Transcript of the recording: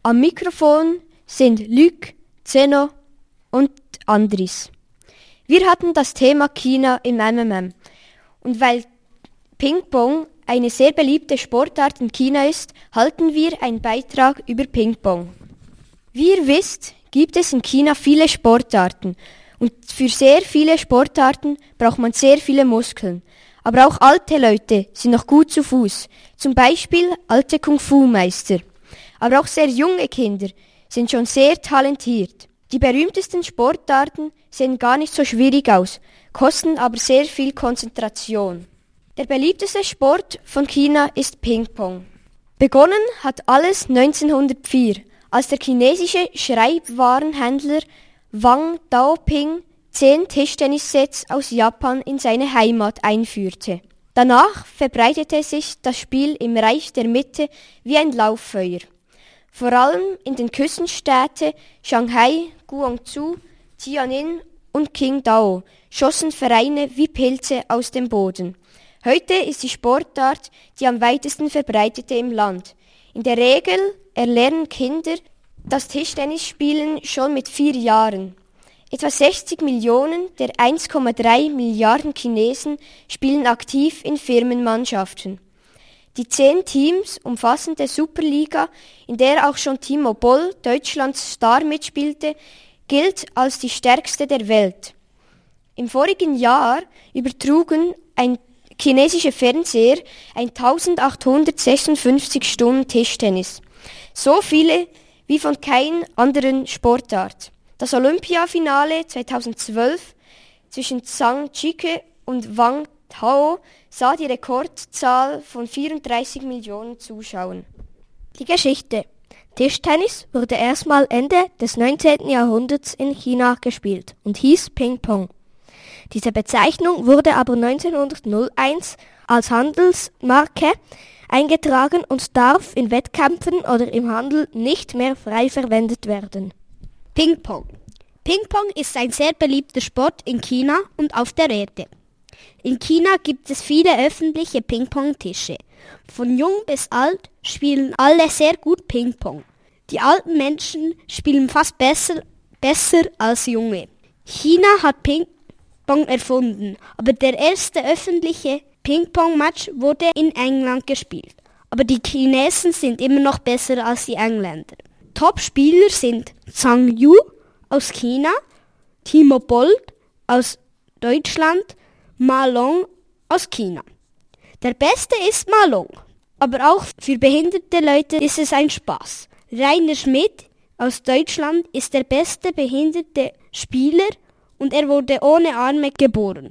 Am Mikrofon sind Luc, Zeno und Andris. Wir hatten das Thema China im MMM. Und weil Ping-Pong eine sehr beliebte Sportart in China ist, halten wir einen Beitrag über Ping-Pong. Wie ihr wisst, gibt es in China viele Sportarten. Und für sehr viele Sportarten braucht man sehr viele Muskeln. Aber auch alte Leute sind noch gut zu Fuß. Zum Beispiel alte Kung-Fu-Meister. Aber auch sehr junge Kinder sind schon sehr talentiert. Die berühmtesten Sportarten sehen gar nicht so schwierig aus, kosten aber sehr viel Konzentration. Der beliebteste Sport von China ist Ping-Pong. Begonnen hat alles 1904, als der chinesische Schreibwarenhändler Wang Daoping 10 Tischtennissets aus Japan in seine Heimat einführte. Danach verbreitete sich das Spiel im Reich der Mitte wie ein Lauffeuer. Vor allem in den Küstenstädten Shanghai, Guangzhou, Tianjin und Qingdao schossen Vereine wie Pilze aus dem Boden. Heute ist die Sportart die am weitesten verbreitete im Land. In der Regel erlernen Kinder das Tischtennisspielen schon mit 4 Jahren. Etwa 60 Millionen der 1,3 Milliarden Chinesen spielen aktiv in Firmenmannschaften. Die 10 Teams umfassende Superliga, in der auch schon Timo Boll, Deutschlands Star, mitspielte, gilt als die stärkste der Welt. Im vorigen Jahr übertrugen ein chinesischer Fernseher 1856 Stunden Tischtennis. So viele wie von keiner anderen Sportart. Das Olympiafinale 2012 zwischen Zhang Jike und Wang Tao sah die Rekordzahl von 34 Millionen Zuschauern. Die Geschichte. Tischtennis wurde erstmal Ende des 19. Jahrhunderts in China gespielt und hieß Ping-Pong. Diese Bezeichnung wurde aber 1901 als Handelsmarke eingetragen und darf in Wettkämpfen oder im Handel nicht mehr frei verwendet werden. Ping-Pong. Ping-Pong ist ein sehr beliebter Sport in China und auf der Erde. In China gibt es viele öffentliche Ping-Pong-Tische. Von jung bis alt spielen alle sehr gut Ping-Pong. Die alten Menschen spielen fast besser als junge. China hat Ping-Pong erfunden, aber der erste öffentliche Ping-Pong-Match wurde in England gespielt. Aber die Chinesen sind immer noch besser als die Engländer. Top-Spieler sind Zhang Yu aus China, Timo Boll aus Deutschland, Ma Long aus China. Der Beste ist Ma Long, aber auch für behinderte Leute ist es ein Spaß. Rainer Schmidt aus Deutschland ist der beste behinderte Spieler und er wurde ohne Arme geboren.